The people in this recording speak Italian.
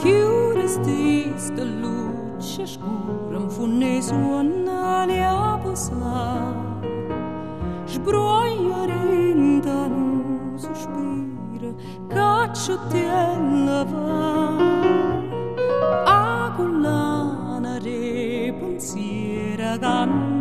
chiude sta luce scura, un funne suona le aposa, sbroia rinda non sospira, caccio tiella va, a collana re pensiera che